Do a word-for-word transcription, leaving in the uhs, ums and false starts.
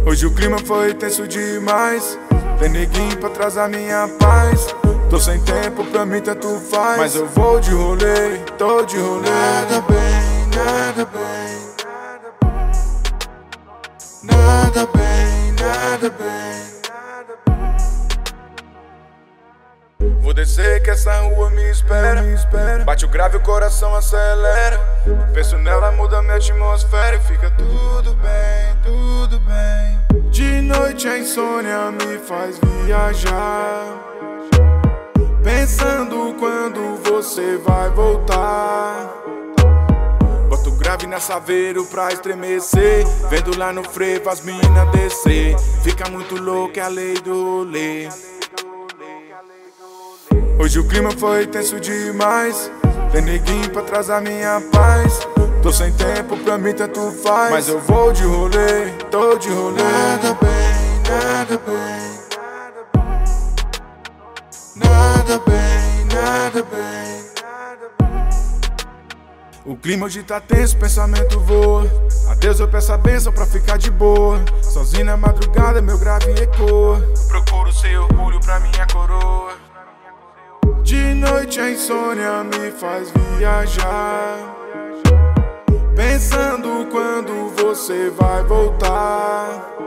Hoje o clima foi tenso demais. Tem neguinho pra atrasar minha paz. Tô sem tempo, pra mim tanto faz, mas eu vou de rolê, tô de rolê. Nada bem, nada bem. Nada bem, nada bem. Vou descer que essa rua me espera, me espera. Bate o grave, o coração acelera. Penso nela, muda minha atmosfera e fica tudo bem, tudo bem. De noite a insônia me faz viajar, pensando quando você vai voltar. Boto grave na Saveiro pra estremecer, vendo lá no frevo as minas descer. Fica muito louco, é a lei do rolê. Hoje o clima foi tenso demais. Tem neguinho pra atrasar minha paz. Tô sem tempo, pra mim tanto faz, mas eu vou de rolê, tô de rolê. Nada bem, nada bem. Nada bem, nada bem. O clima hoje tá tenso, o pensamento voa. A Deus eu peço a bênção pra ficar de boa. Sozinho na madrugada meu grave ecoa. Procuro ser orgulho pra minha coroa. De noite a insônia me faz viajar, pensando quando você vai voltar.